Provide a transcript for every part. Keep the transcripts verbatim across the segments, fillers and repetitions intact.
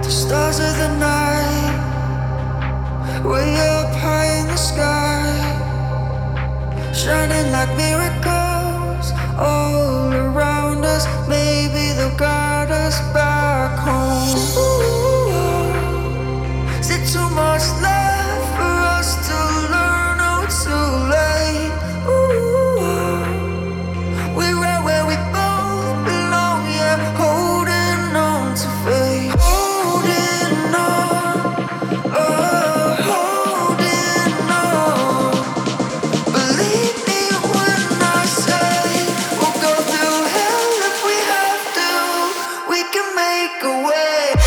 The stars of the night, way up high in the sky, shining like miracles all around us. Maybe they'll guide us back home. Ooh, is it too much left for us to learn? Oh, it's too late. Ooh, we're right where we both belong, yeah, holding on to faith. Holding on, oh, holding on. Believe me when I say we'll go through hell if we have to. We can make a way.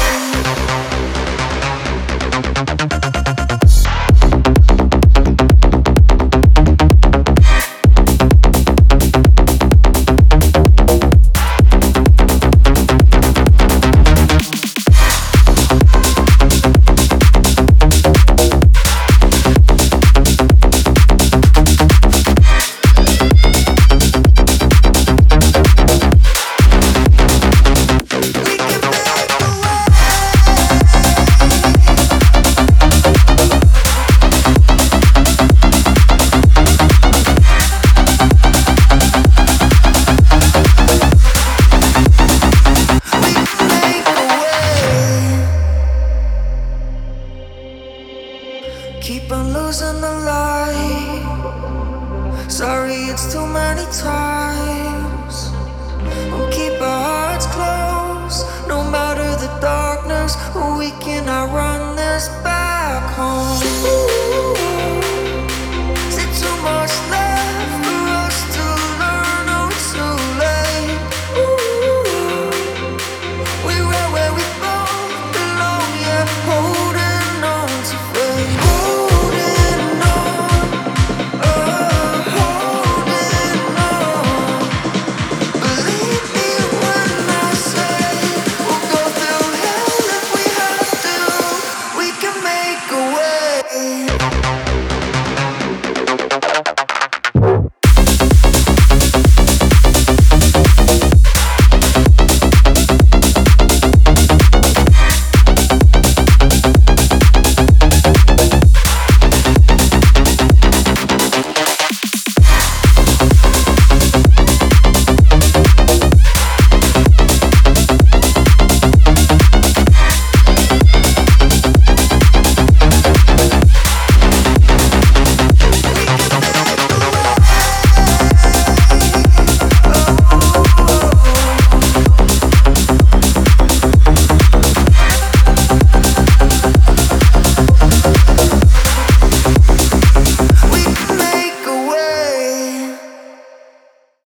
Keep on losing the light. Sorry, it's too many times. We'll keep our hearts closed, no matter the darkness. We can